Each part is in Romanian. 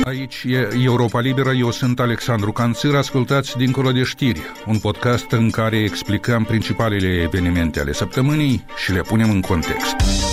Aici e Europa Liberă, eu sunt Alexandru Canțir, ascultați Dincolo de știri, un podcast în care explicăm principalele evenimente ale săptămânii și le punem în context.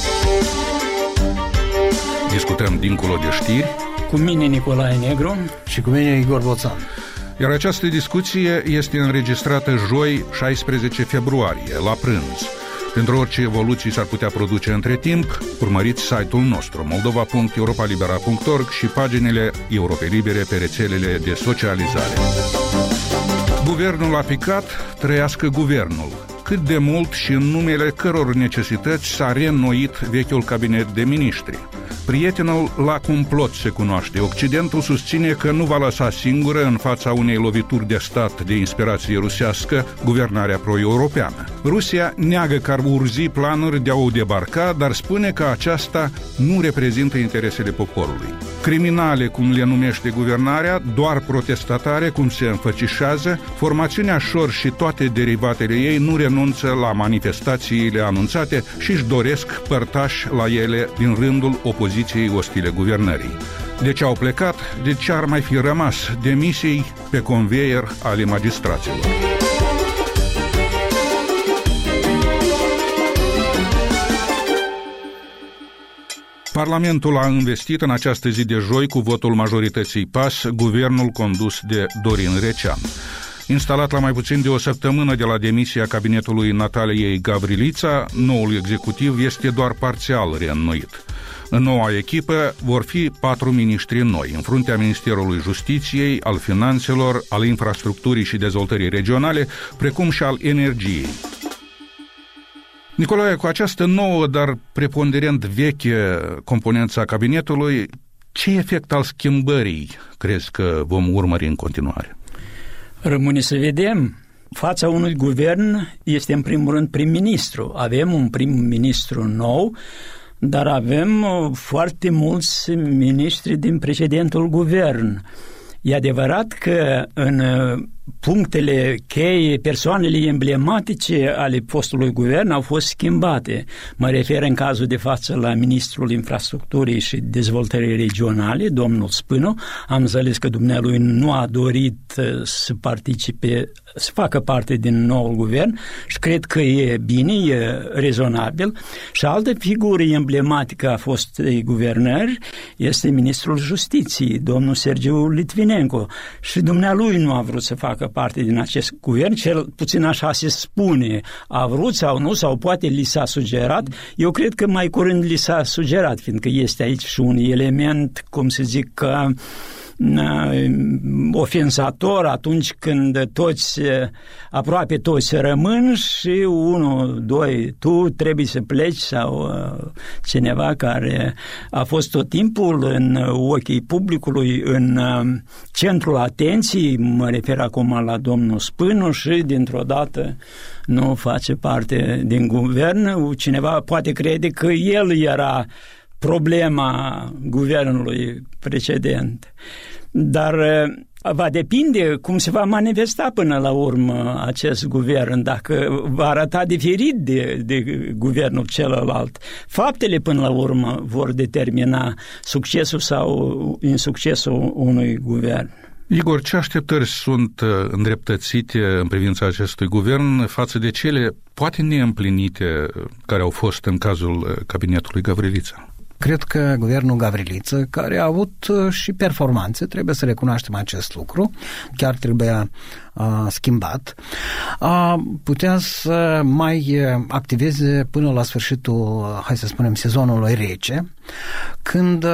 Discutăm Dincolo de știri cu mine Nicolae Negru și cu mine Igor Boțan. Iar această discuție este înregistrată joi, 16 februarie, la prânz. Pentru orice evoluții s-ar putea produce între timp, urmăriți site-ul nostru moldova.europalibera.org și paginile Europei Libere pe rețelele de socializare. Guvernul a picat, trăiască guvernul. Cât de mult și în numele căror necesități s-a reînnoit vechiul cabinet de miniștri. Prietenul la complot se cunoaște. Occidentul susține că nu va lăsa singură în fața unei lovituri de stat de inspirație rusească guvernarea pro-europeană. Rusia neagă că ar urzi planuri de a o debarca, dar spune că aceasta nu reprezintă interesele poporului. Criminale, cum le numește guvernarea, doar protestatare, cum se înfățișează, formațiunea Șor și toate derivatele ei nu renunță la manifestațiile anunțate și își doresc părtași la ele din rândul opoziției ostile guvernării. De ce au plecat? De ce ar mai fi rămas demisii pe conveier ale magistraților? Parlamentul a investit în această zi de joi, cu votul majorității PAS, guvernul condus de Dorin Recean. Instalat la mai puțin de o săptămână de la demisia cabinetului Nataliei Gavrilița, noul executiv este doar parțial reînnoit. În noua echipă vor fi 4 miniștri noi, în fruntea Ministerului Justiției, al Finanțelor, al Infrastructurii și Dezvoltării Regionale, precum și al Energiei. Nicolae, cu această nouă, dar preponderent veche componență a cabinetului, ce efect al schimbării crezi că vom urmări în continuare? Rămâne să vedem. Fața unui guvern este în primul rând prim-ministru. Avem un prim-ministru nou, dar avem foarte mulți miniștri din precedentul guvern. E adevărat că în punctele cheie, persoanele emblematice ale postului guvern au fost schimbate. Mă refer în cazul de față la ministrul infrastructurii și dezvoltării regionale, domnul Spânu. Am înțeles că dumnealui nu a dorit să participe, să facă parte din noul guvern și cred că e bine, e rezonabil. Și altă figură emblematică a fostei guvernări este ministrul justiției, domnul Sergiu Litvinenko. Și dumnealui nu a vrut să facă parte din acest guvern, cel puțin așa se spune, a vrut sau nu, sau poate li s-a sugerat. Eu cred că mai curând li s-a sugerat, fiindcă este aici și un element, cum să zic, ofensator atunci când toți, aproape toți rămân și 1, 2, tu trebuie să pleci, sau cineva care a fost tot timpul în ochii publicului, în centrul atenției, mă refer acum la domnul Spânu, și dintr-o dată nu face parte din guvern. Cineva poate crede că el era problema guvernului precedent. Dar va depinde cum se va manifesta până la urmă acest guvern, dacă va arăta diferit de guvernul celălalt. Faptele până la urmă vor determina succesul sau insuccesul unui guvern. Igor, ce așteptări sunt îndreptățite în privința acestui guvern față de cele poate neîmplinite care au fost în cazul cabinetului Gavrilița? Cred că guvernul Gavriliță, care a avut și performanțe, trebuie să recunoaștem acest lucru, chiar trebuia schimbat, putea să mai activeze până la sfârșitul, hai să spunem, sezonului rece, când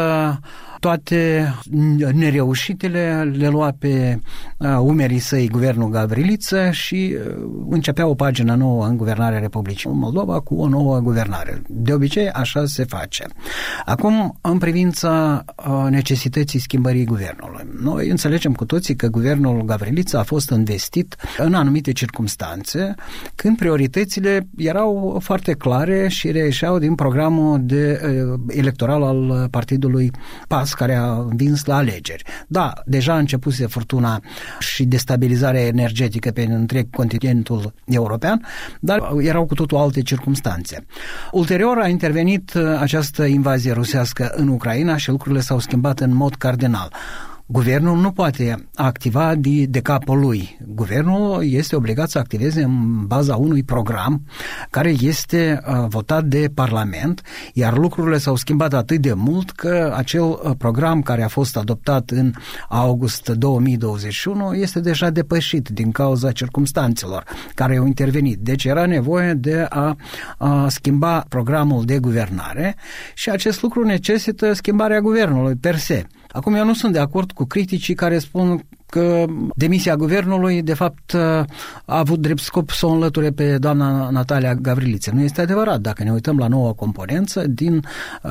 toate nereușitele le lua pe umerii săi guvernul Gavriliță și începea o pagină nouă în guvernarea Republicii Moldova cu o nouă guvernare. De obicei așa se face. Acum, în privința necesității schimbării guvernului, noi înțelegem cu toții că guvernul Gavriliță a fost investit în anumite circumstanțe când prioritățile erau foarte clare și reieșeau din programul electoral al partidului PAS, care a învins la alegeri. Da, deja a începuse furtuna și destabilizarea energetică pe întreg continentul european, dar erau cu totul alte circumstanțe. Ulterior a intervenit această invazie rusească în Ucraina și lucrurile s-au schimbat în mod cardinal. Guvernul nu poate activa de capul lui. Guvernul este obligat să activeze în baza unui program care este votat de Parlament, iar lucrurile s-au schimbat atât de mult că acel program care a fost adoptat în august 2021 este deja depășit din cauza circumstanțelor care au intervenit. Deci era nevoie de a schimba programul de guvernare și acest lucru necesită schimbarea guvernului per se. Acum, eu nu sunt de acord cu criticii care spun că demisia guvernului, de fapt, a avut drept scop să o înlăture pe doamna Natalia Gavriliță. Nu este adevărat. Dacă ne uităm la noua componență, din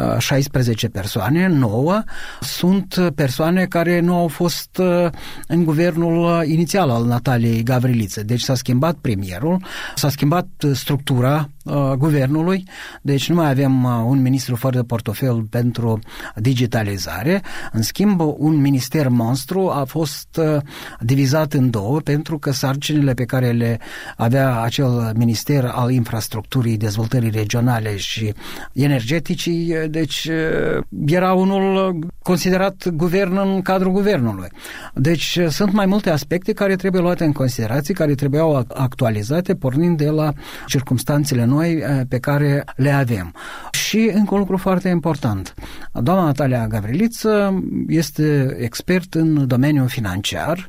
16 persoane, 9 sunt persoane care nu au fost în guvernul inițial al Nataliei Gavriliță. Deci s-a schimbat premierul, s-a schimbat structura guvernului, deci nu mai avem un ministru fără portofel pentru digitalizare. În schimb, un minister monstru a fost divizat în două pentru că sarcinile pe care le avea acel minister al infrastructurii, dezvoltării regionale și energeticii, deci era unul considerat guvern în cadrul guvernului. Deci sunt mai multe aspecte care trebuie luate în considerație, care trebuiau actualizate pornind de la circumstanțele noi pe care le avem. Și încă un lucru foarte important. Doamna Natalia Gavriliță este expert în domeniul financiar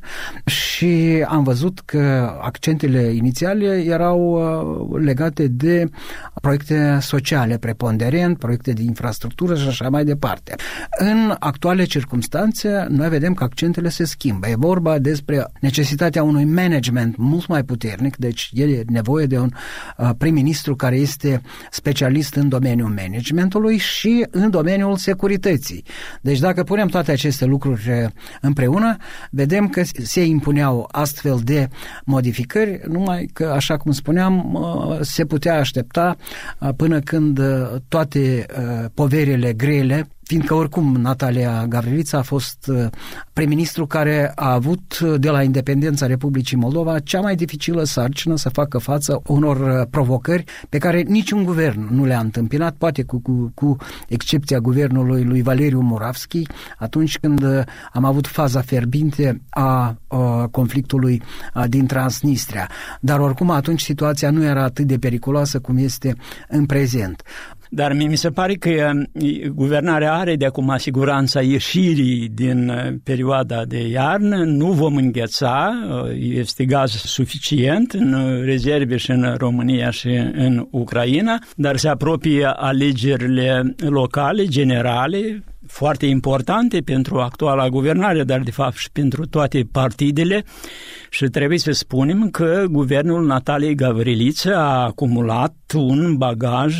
și am văzut că accentele inițiale erau legate de proiecte sociale preponderent, proiecte de infrastructură și așa mai departe. În actuale circumstanțe, noi vedem că accentele se schimbă. E vorba despre necesitatea unui management mult mai puternic, deci e nevoie de un prim-ministru care este specialist în domeniul managementului și în domeniul securității. Deci dacă punem toate aceste lucruri împreună, vedem că se impuneau astfel de modificări, numai că, așa cum spuneam, se putea aștepta până când toate poverile grele, fiindcă oricum Natalia Gavriliță a fost prim-ministru care a avut de la independența Republicii Moldova cea mai dificilă sarcină să facă față unor provocări pe care niciun guvern nu le-a întâmpinat, poate cu excepția guvernului lui Valeriu Moravski, atunci când am avut faza fierbinte a conflictului din Transnistria. Dar oricum atunci situația nu era atât de periculoasă cum este în prezent. Dar mi se pare că guvernarea are de acum siguranța ieșirii din perioada de iarnă, nu vom îngheța, este gaz suficient în rezerve și în România și în Ucraina, dar se apropie alegerile locale, generale, foarte importante pentru actuala guvernare, dar de fapt și pentru toate partidele, și trebuie să spunem că guvernul Nataliei Gavriliță a acumulat un bagaj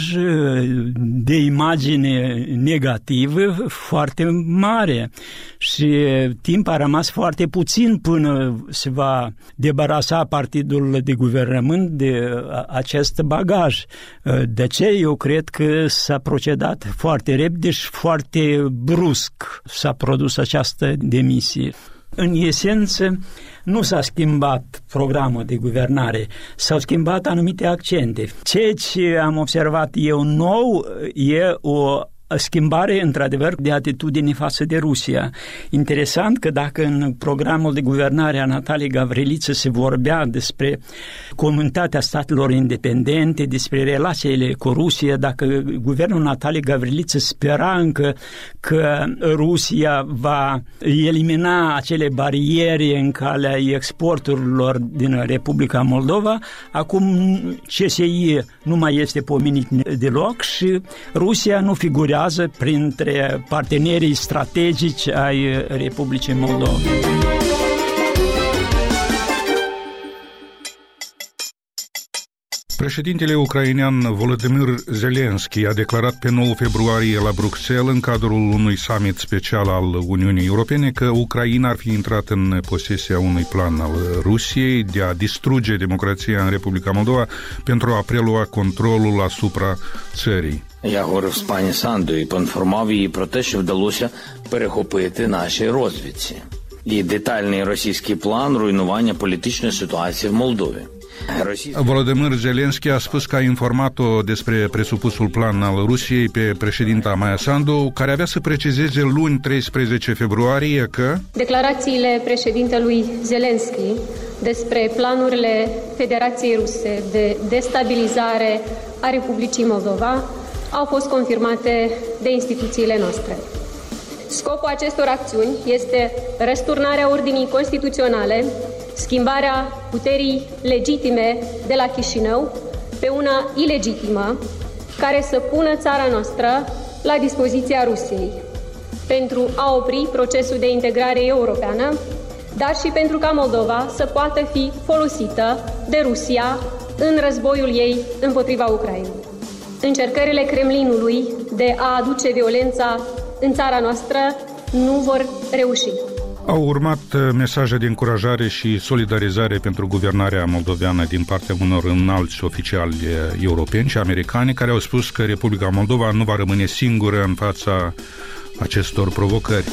de imagine negativă foarte mare și timp a rămas foarte puțin până se va debarasa partidul de guvernământ de acest bagaj. De ce? Eu cred că s-a procedat foarte repede și foarte brusc s-a produs această demisie. În esență, nu s-a schimbat programul de guvernare, s-au schimbat anumite accente. Ceea ce am observat eu nou e o schimbare, într-adevăr, de atitudine față de Rusia. Interesant că dacă în programul de guvernare a Nataliei Gavriliță se vorbea despre comunitatea statelor independente, despre relațiile cu Rusia, dacă guvernul Nataliei Gavriliță spera încă că Rusia va elimina acele bariere în calea exporturilor din Republica Moldova, acum CSI nu mai este pomenit deloc și Rusia nu figurează printre partenerii strategici ai Republicii Moldova. Președintele ucrainean Volodymyr Zelensky a declarat pe 9 februarie la Bruxelles, în cadrul unui summit special al Uniunii Europene, că Ucraina ar fi intrat în posesia unui plan al Rusiei de a distruge democrația în Republica Moldova pentru a prelua controlul asupra țării. Я говорив з пані Сандою і поінформував її про те, що вдалося перехопити нашій розвідці і детальний російський план руйнування політичної ситуації в Молдові. Volodymyr Zelensky a spus că a informat-o despre presupusul plan al Rusiei pe președinta Maia Sandu, care avea să precizeze luni 13 februarie că declarațiile președintelui Zelensky despre planurile Federației Ruse de destabilizare a Republicii Moldova au fost confirmate de instituțiile noastre. Scopul acestor acțiuni este răsturnarea ordinii constituționale, schimbarea puterii legitime de la Chișinău pe una ilegitimă, care să pună țara noastră la dispoziția Rusiei, pentru a opri procesul de integrare europeană, dar și pentru ca Moldova să poată fi folosită de Rusia în războiul ei împotriva Ucrainei. Încercările Kremlinului de a aduce violența în țara noastră nu vor reuși. Au urmat mesaje de încurajare și solidarizare pentru guvernarea moldoveană din partea unor înalți oficiali europeni și americani care au spus că Republica Moldova nu va rămâne singură în fața acestor provocări.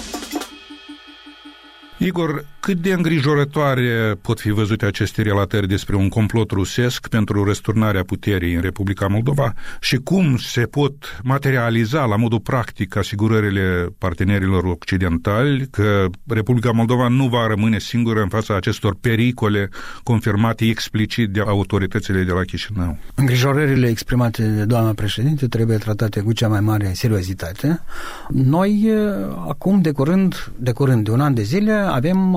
Igor, cât de îngrijorătoare pot fi văzute aceste relatări despre un complot rusesc pentru răsturnarea puterii în Republica Moldova și cum se pot materializa la modul practic asigurările partenerilor occidentali că Republica Moldova nu va rămâne singură în fața acestor pericole confirmate explicit de autoritățile de la Chișinău? Îngrijorările exprimate de doamna președinte trebuie tratate cu cea mai mare seriozitate. Noi, acum, de curând, de un an de zile, avem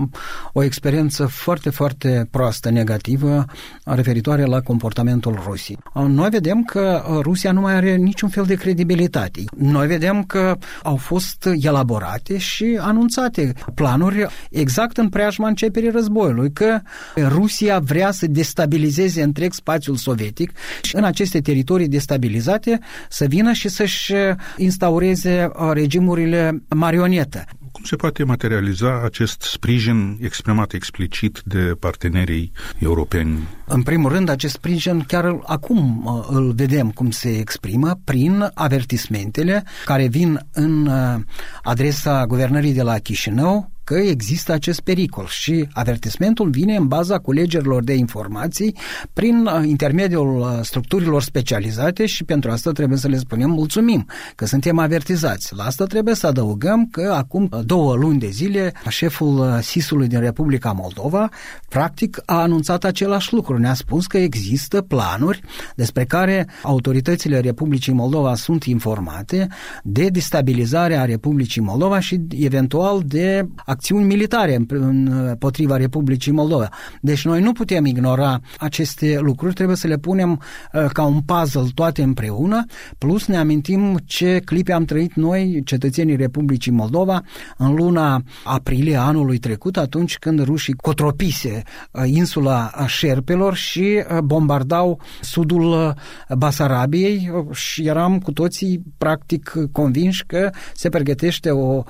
o experiență foarte, foarte proastă, negativă, referitoare la comportamentul Rusiei. Noi vedem că Rusia nu mai are niciun fel de credibilitate. Noi vedem că au fost elaborate și anunțate planuri exact în preajma începerii războiului, că Rusia vrea să destabilizeze întreg spațiul sovietic și în aceste teritorii destabilizate să vină și să-și instaureze regimurile marionetă. Cum se poate materializa acest sprijin exprimat explicit de partenerii europeni? În primul rând, acest sprijin chiar acum îl vedem cum se exprimă prin avertismentele care vin în adresa guvernării de la Chișinău că există acest pericol și avertismentul vine în baza culegerilor de informații prin intermediul structurilor specializate și pentru asta trebuie să le spunem mulțumim că suntem avertizați. La asta trebuie să adăugăm că acum 2 luni de zile șeful SIS-ului din Republica Moldova practic a anunțat același lucru. Ne-a spus că există planuri despre care autoritățile Republicii Moldova sunt informate de destabilizare a Republicii Moldova și eventual de acțiuni militare împotriva Republicii Moldova. Deci noi nu putem ignora aceste lucruri, trebuie să le punem ca un puzzle toate împreună, plus ne amintim ce clipe am trăit noi, cetățenii Republicii Moldova, în luna aprilie anului trecut, atunci când rușii cotropise insula Șerpelor și bombardau sudul Basarabiei și eram cu toții practic convinși că se pregătește o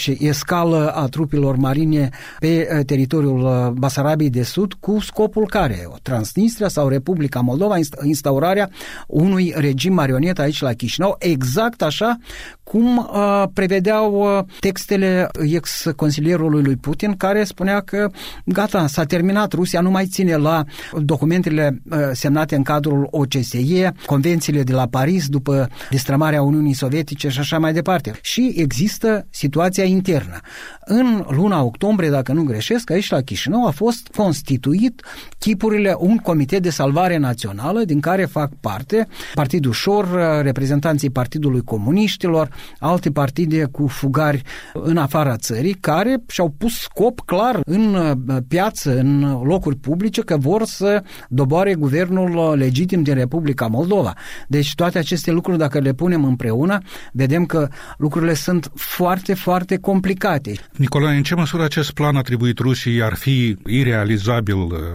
escală a trupelor marine pe teritoriul Basarabiei de Sud cu scopul care? Transnistria sau Republica Moldova, instaurarea unui regim marionet aici la Chișinău, exact așa cum prevedeau textele ex-consilierului lui Putin, care spunea că gata, s-a terminat, Rusia nu mai ține la documentele semnate în cadrul OCSE, convențiile de la Paris după destrămarea Uniunii Sovietice și așa mai departe. Și există situația internă. În luna octombrie, dacă nu greșesc, aici la Chișinău a fost constituit chipurile un comitet de salvare națională din care fac parte Partidul Șor, reprezentanții Partidului Comuniștilor, alte partide cu fugari în afara țării, care și-au pus scop clar în piață, în locuri publice, că vor să doboare guvernul legitim din Republica Moldova. Deci toate aceste lucruri, dacă le punem împreună, vedem că lucrurile sunt foarte, foarte complicate. Nicolae, în ce măsură acest plan atribuit Rusiei ar fi irealizabil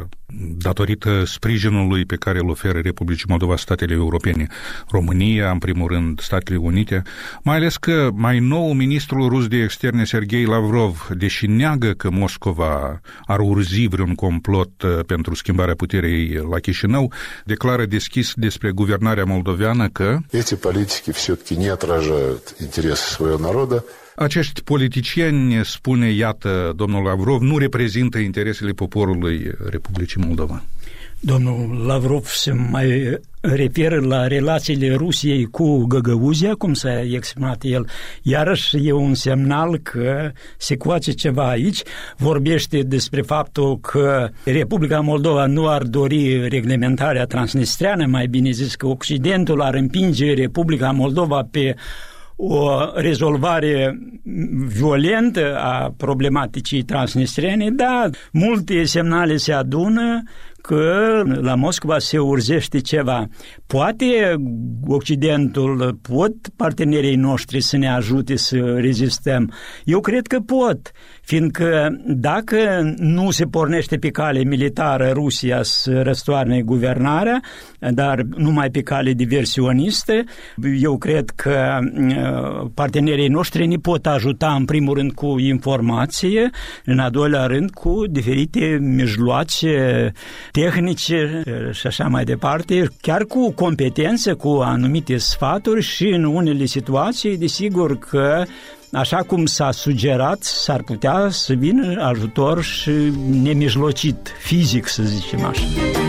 datorită sprijinului pe care îl oferă Republicii Moldova statele europene, România, în primul rând, Statele Unite, mai ales că mai nou ministrul rus de externe Sergei Lavrov, deși neagă că Moscova ar urzi vreun complot pentru schimbarea puterii la Chișinău, declară deschis despre guvernarea moldoveană că эти политики все-таки не отражают интересы своего народа. Acești politicieni, spune, iată, domnul Lavrov, nu reprezintă interesele poporului Republicii Moldova. Domnul Lavrov se mai referă la relațiile Rusiei cu Găgăuzia, cum s-a exprimat el. Iarăși e un semnal că se coace ceva aici. Vorbește despre faptul că Republica Moldova nu ar dori reglementarea transnistreană, mai bine zis că Occidentul ar împinge Republica Moldova pe o rezolvare violentă a problematicii transnistrene. Da, multe semnale se adună că la Moscova se urzește ceva. Poate Occidentul, pot partenerii noștri să ne ajute să rezistăm? Eu cred că pot, fiindcă dacă nu se pornește pe cale militară Rusia să răstoarne guvernarea, dar numai pe cale diversionistă, eu cred că partenerii noștri ne pot ajuta în primul rând cu informație, în al doilea rând cu diferite mijloace tehnice și așa mai departe, chiar cu competență, cu anumite sfaturi și în unele situații, desigur că, așa cum s-a sugerat, s-ar putea să vină ajutor și nemijlocit, fizic, să zicem așa.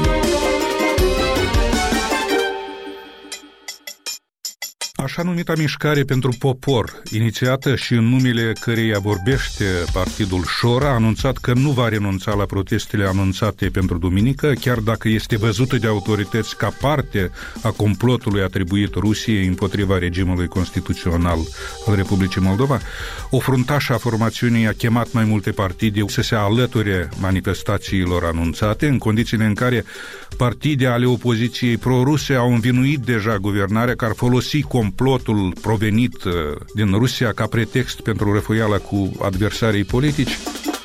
Așa numita mișcare pentru popor, inițiată și în numele căreia vorbește Partidul Șor, a anunțat că nu va renunța la protestele anunțate pentru duminică, chiar dacă este văzută de autorități ca parte a complotului atribuit Rusiei împotriva regimului constituțional al Republicii Moldova. O fruntașă a formațiunii a chemat mai multe partide să se alăture manifestațiilor anunțate, în condițiile în care partide ale opoziției pro-ruse au învinuit deja guvernarea că ar folosi complotul provenit din Rusia ca pretext pentru răfuiala cu adversarii politici.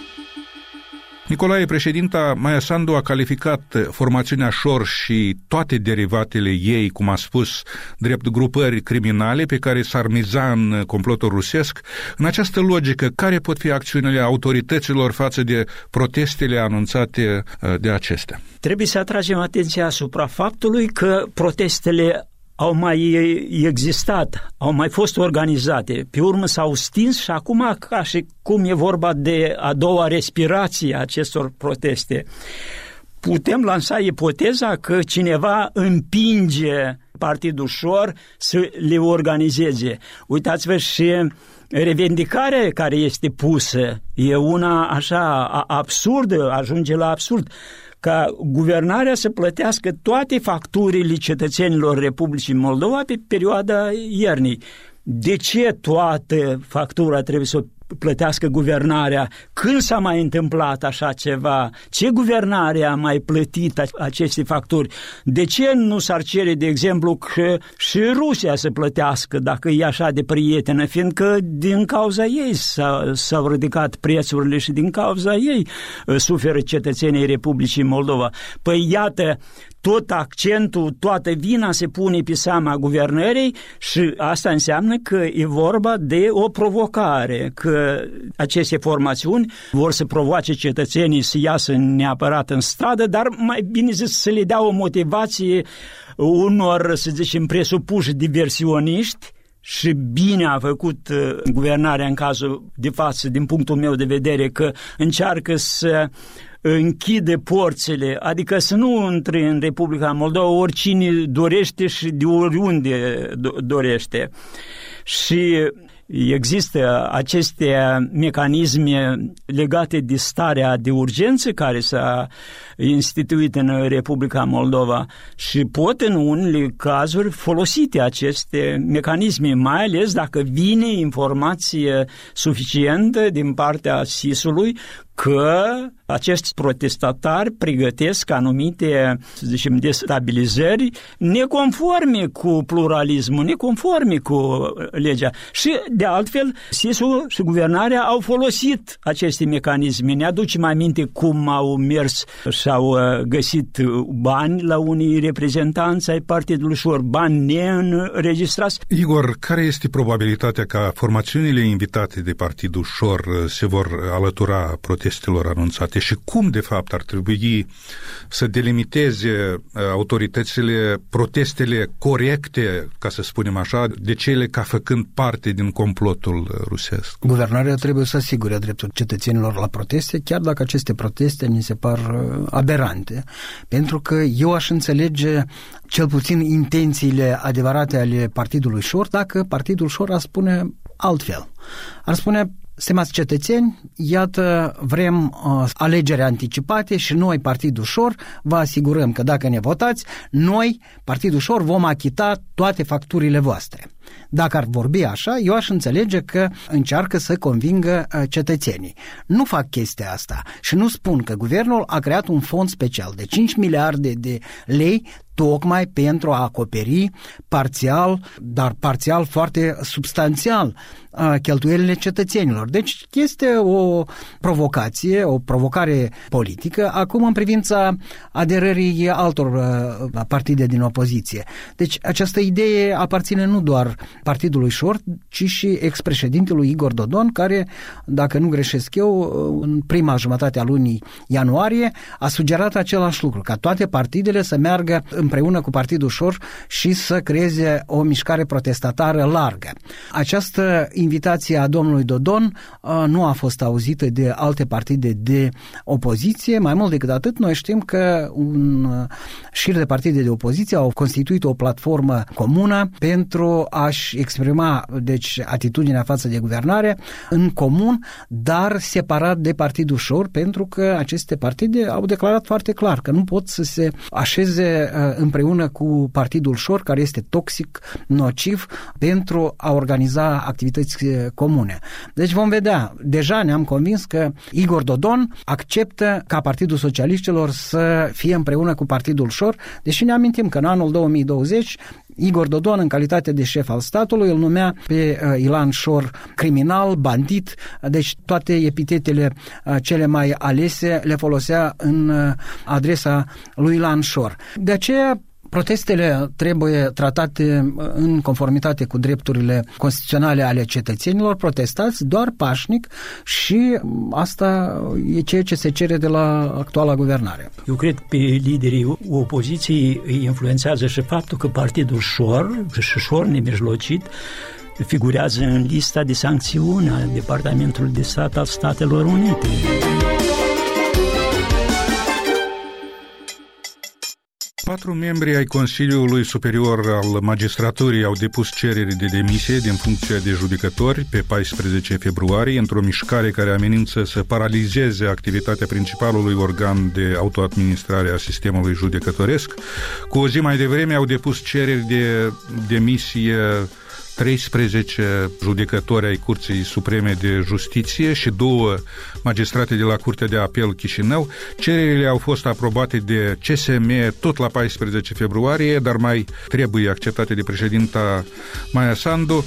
Nicolae, președinta Maia Sandu a calificat formațiunea Șor și toate derivatele ei, cum a spus, drept grupări criminale pe care s-ar miza în complotul rusesc. În această logică, care pot fi acțiunile autorităților față de protestele anunțate de acestea? Trebuie să atragem atenția asupra faptului că protestele au mai existat, au mai fost organizate, pe urmă s-au stins și acum, ca și cum e vorba de a doua respirație a acestor proteste, putem lansa ipoteza că cineva împinge Partidul Șor să le organizeze. Uitați-vă și revendicarea care este pusă e una așa absurdă, ajunge la absurd, ca guvernarea să plătească toate facturile cetățenilor Republicii Moldova pe perioada iernii. De ce toată factura trebuie să o plătească guvernarea? Când s-a mai întâmplat așa ceva? Ce guvernare a mai plătit aceste facturi? De ce nu s-ar cere, de exemplu, că și Rusia să plătească dacă e așa de prietenă, fiindcă din cauza ei s-au ridicat prețurile și din cauza ei suferă cetățenii Republicii Moldova. Păi iată, tot accentul, toată vina se pune pe seama guvernării și asta înseamnă că e vorba de o provocare, că aceste formațiuni vor să provoace cetățenii să iasă neapărat în stradă, dar mai bine zis să le dea o motivație unor, să zicem, presupuși diversioniști. Și bine a făcut guvernarea în cazul de față, din punctul meu de vedere, că încearcă să închide porțile, adică să nu intre în Republica Moldova oricine dorește și de oriunde dorește. Și există aceste mecanisme legate de starea de urgență care s-a instituit în Republica Moldova și pot în unele cazuri folosite aceste mecanisme, mai ales dacă vine informație suficientă din partea SIS-ului că acești protestatari pregătesc anumite, să zicem, destabilizări neconforme cu pluralismul, neconforme cu legea. Și, de altfel, SIS-ul și guvernarea au folosit aceste mecanisme. Ne aducem aminte cum au mers și au găsit bani la unii reprezentanți ai Partidului Șor, bani neînregistrați. Igor, care este probabilitatea ca formațiunile invitate de Partidul Șor se vor alătura protestului protestelor anunțate și cum, de fapt, ar trebui să delimiteze autoritățile protestele corecte, ca să spunem așa, de cele ca făcând parte din complotul rusesc? Guvernarea trebuie să asigure dreptul cetățenilor la proteste, chiar dacă aceste proteste ni se par aberante, pentru că eu aș înțelege cel puțin intențiile adevărate ale Partidului Șor dacă Partidul Șor ar spune altfel. Ar spune: stimați cetățeni, iată, vrem alegeri anticipate și noi, Partidul Șor, vă asigurăm că dacă ne votați, noi, Partidul Șor, vom achita toate facturile voastre. Dacă ar vorbi așa, eu aș înțelege că încearcă să convingă cetățenii. Nu fac chestia asta și nu spun că guvernul a creat un fond special de 5 miliarde de lei tocmai pentru a acoperi parțial, dar parțial foarte substanțial, cheltuielile cetățenilor. Deci este o provocație, o provocare politică, acum în privința aderării altor partide din opoziție. Deci această idee aparține nu doar Partidului Șor, ci și ex-președintelui Igor Dodon, care, dacă nu greșesc eu, în prima jumătate a lunii ianuarie a sugerat același lucru, ca toate partidele să meargă împreună cu Partidul Șor și să creeze o mișcare protestatară largă. Această invitație a domnului Dodon nu a fost auzită de alte partide de opoziție. Mai mult decât atât, noi știm că un șir de partide de opoziție au constituit o platformă comună pentru a-și exprima, deci, atitudinea față de guvernare în comun, dar separat de Partidul Șor, pentru că aceste partide au declarat foarte clar că nu pot să se așeze împreună cu Partidul Șor, care este toxic, nociv, pentru a organiza activități comune. Deci vom vedea. Deja ne-am convins că Igor Dodon acceptă ca Partidul Socialiștilor să fie împreună cu Partidul Șor, deși ne amintim că în anul 2020 Igor Dodon, în calitate de șef al statului, îl numea pe Ilan Șor criminal, bandit, deci toate epitetele cele mai alese le folosea în adresa lui Ilan Șor. De aceea, protestele trebuie tratate în conformitate cu drepturile constituționale ale cetățenilor, protestați doar pașnic și asta e ceea ce se cere de la actuala guvernare. Eu cred că pe liderii opoziției îi influențează și faptul că Partidul Șor și Șor nemijlocit figurează în lista de sancțiuni a Departamentului de Stat al Statelor Unite. Patru membri ai Consiliului Superior al Magistraturii au depus cereri de demisie din funcția de judecători pe 14 februarie într-o mișcare care amenință să paralizeze activitatea principalului organ de autoadministrare a sistemului judecătoresc. Cu o zi mai devreme au depus cereri de demisie 13 judecători ai Curții Supreme de Justiție și 2 magistrate de la Curtea de Apel Chișinău. Cererile au fost aprobate de CSM tot la 14 februarie, dar mai trebuie acceptate de președinta Maia Sandu.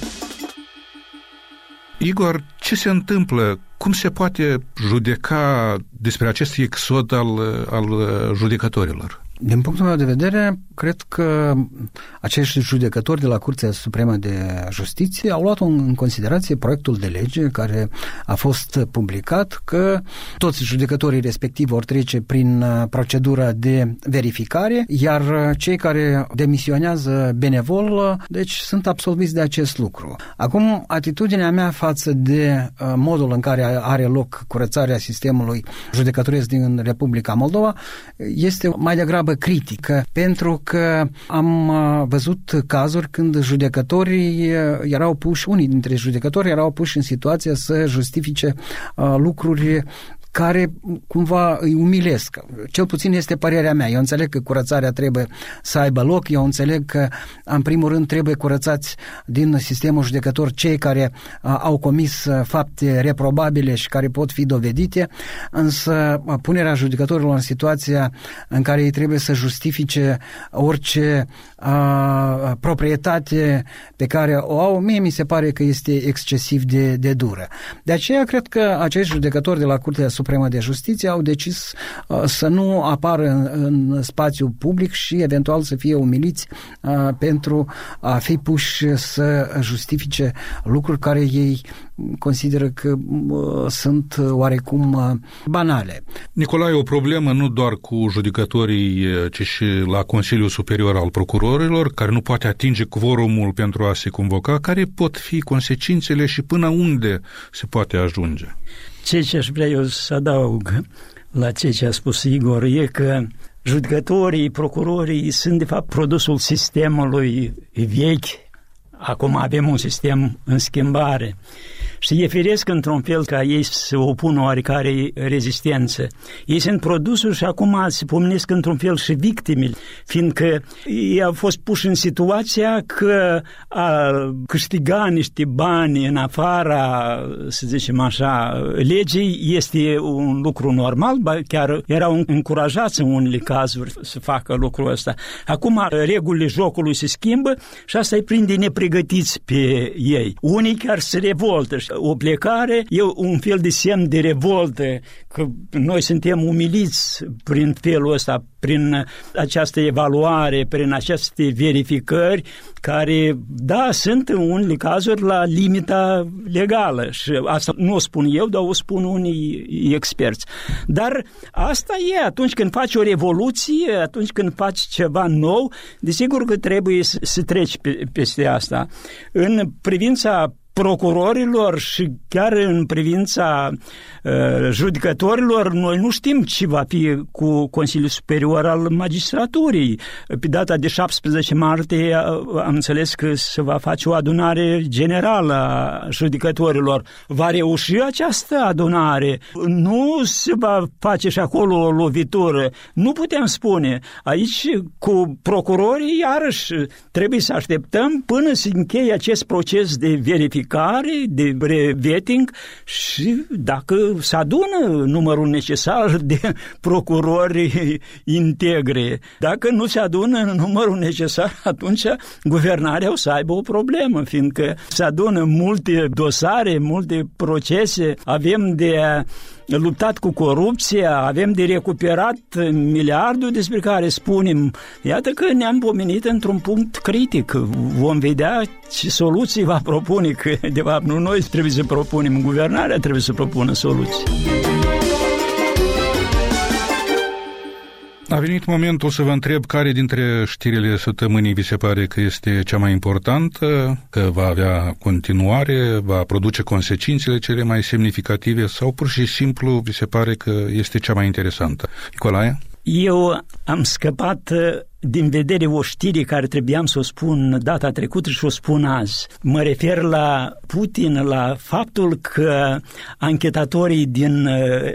Igor, ce se întâmplă? Cum se poate judeca despre acest exod al judecătorilor? Din punctul meu de vedere, cred că acești judecători de la Curtea Supremă de Justiție au luat în considerație proiectul de lege care a fost publicat, că toți judecătorii respectivi vor trece prin procedura de verificare, iar cei care demisionează benevol, deci sunt absolviți de acest lucru. Acum, atitudinea mea față de modul în care are loc curățarea sistemului judecătoresc din Republica Moldova este mai degrabă critică, pentru că am văzut cazuri când judecătorii erau puși, unii dintre judecători erau puși în situația să justifice lucruri care cumva îi umilesc. Cel puțin este părerea mea. Eu înțeleg că curățarea trebuie să aibă loc, eu înțeleg că, în primul rând, trebuie curățați din sistemul judecător cei care au comis fapte reprobabile și care pot fi dovedite, însă punerea judecătorilor în situația în care ei trebuie să justifice orice proprietate pe care o au, mie mi se pare că este excesiv de dură. De aceea cred că acești judecători de la Curtea Supremă Supremă de Justiție au decis să nu apară în spațiu public și eventual să fie umiliți pentru a fi puși să justifice lucruri care ei consideră că sunt oarecum banale. Nicolae, o problemă nu doar cu judecătorii, ci și la Consiliul Superior al Procurorilor, care nu poate atinge quorumul pentru a se convoca. Care pot fi consecințele și până unde se poate ajunge? Ce aș vrea eu să adaug la ce a spus Igor e că judecătorii, procurorii sunt de fapt produsul sistemului vechi. Acum avem un sistem în schimbare și e firesc într-un fel ca ei să opună oarecare rezistență. Ei sunt produsul și acum se pomenesc într-un fel și victimele, fiindcă ei au fost puși în situația că a câștiga niște bani în afara, să zicem așa, legii este un lucru normal, chiar erau încurajați în unele cazuri să facă lucrul ăsta. Acum regulile jocului se schimbă și asta îi prinde nepregătiți pe ei. Unii chiar se revoltă. O plecare e un fel de semn de revoltă, că noi suntem umiliți prin felul ăsta, prin această evaluare, prin aceste verificări, care, da, sunt în unele cazuri la limita legală. Și asta nu o spun eu, dar o spun unii experți. Dar asta e, atunci când faci o revoluție, atunci când faci ceva nou, desigur că trebuie să treci peste asta. În privința procurorilor și chiar în privința judecătorilor, noi nu știm ce va fi cu Consiliul Superior al Magistraturii. Pe data de 17 martie am înțeles că se va face o adunare generală a judecătorilor. Va reuși această adunare? Nu se va face și acolo o lovitură? Nu putem spune. Aici, cu procurorii, iarăși, trebuie să așteptăm până se încheie acest proces de verificare, de revetting și dacă se adună numărul necesar de procurori integri. Dacă nu se adună numărul necesar, atunci guvernarea o să aibă o problemă, fiindcă se adună multe dosare, multe procese, avem de luptat cu corupția, avem de recuperat miliardul despre care spunem, iată că ne-am pomenit într-un punct critic. Vom vedea ce soluții va propune, că de fapt nu noi trebuie să propunem, guvernarea trebuie să propună soluții. A venit momentul să vă întreb care dintre știrile săptămânii vi se pare că este cea mai importantă, că va avea continuare, va produce consecințele cele mai semnificative sau pur și simplu vi se pare că este cea mai interesantă. Nicolae? Eu am scăpat din vedere o știre care trebuiam să o spun data trecută și o spun azi. Mă refer la Putin, la faptul că anchetatorii din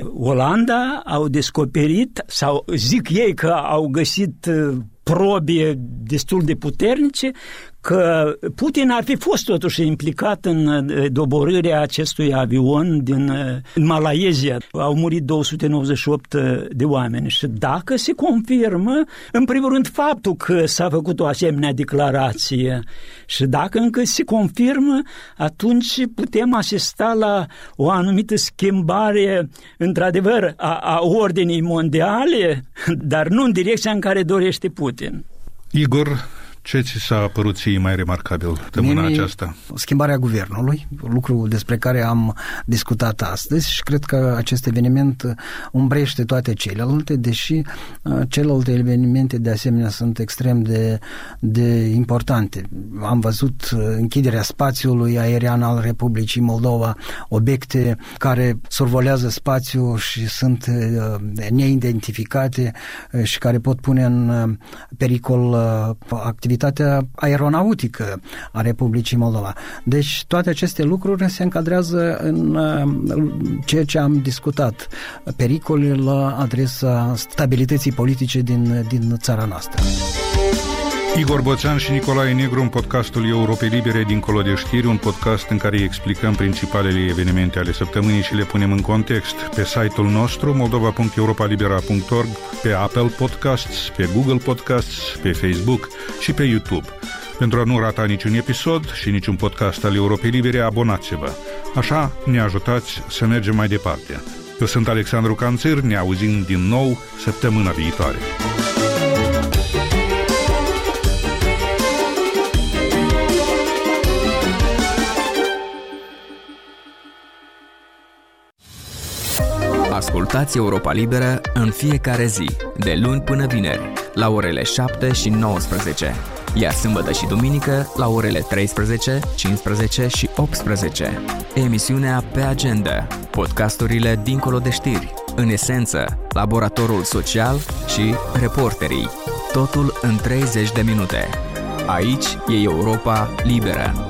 Olanda au descoperit, sau zic ei că au găsit probe destul de puternice, că Putin ar fi fost totuși implicat în doborârea acestui avion din Malaysia. Au murit 298 de oameni și dacă se confirmă, în primul rând, faptul că s-a făcut o asemenea declarație și dacă încă se confirmă, atunci putem asista la o anumită schimbare, într-adevăr, a ordinii mondiale, dar nu în direcția în care dorește Putin. Igor, ce ți s-a părut ție mai remarcabil săptămâna aceasta? Schimbarea guvernului, lucru despre care am discutat astăzi și cred că acest eveniment umbrește toate celelalte, deși celelalte evenimente de asemenea sunt extrem de importante. Am văzut închiderea spațiului aerian al Republicii Moldova, obiecte care survolează spațiul și sunt neidentificate și care pot pune în pericol activitatea aeronautică a Republicii Moldova. Deci toate aceste lucruri se încadrează în ceea ce am discutat, pericolele la adresa stabilității politice din țara noastră. Igor Boțan și Nicolae Negru în podcastul Europei Libere Dincolo de Știri, un podcast în care îi explicăm principalele evenimente ale săptămânii și le punem în context. Pe site-ul nostru moldova.europalibera.org, pe Apple Podcasts, pe Google Podcasts, pe Facebook și pe YouTube. Pentru a nu rata niciun episod și niciun podcast al Europei Libere, abonați-vă. Așa ne ajutați să mergem mai departe. Eu sunt Alexandru Canțir, ne auzim din nou săptămâna viitoare. Ascultați Europa Liberă în fiecare zi, de luni până vineri, la orele 7 și 19, iar sâmbătă și duminică la orele 13, 15 și 18. Emisiunea Pe Agenda, podcasturile dincolo de știri, în esență, laboratorul social și reporterii. Totul în 30 de minute. Aici e Europa Liberă.